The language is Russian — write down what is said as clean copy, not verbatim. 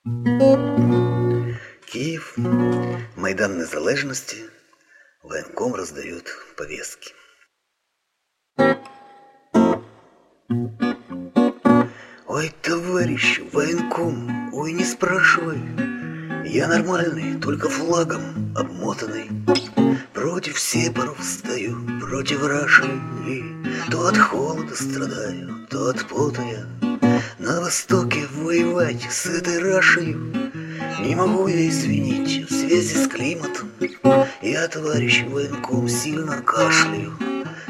Київ, Майдан Незалежності, воєнком роздает повестки. Ой, товарищ военком, ой, не спрашивай. Я нормальный, только флагом обмотанный. Против сепаров стою, против Раши. И то от холода страдаю, то от пота я. На востоке воевать с этой Рашей не могу я извинить в связи с климатом. Я, товарищ военком, сильно кашляю.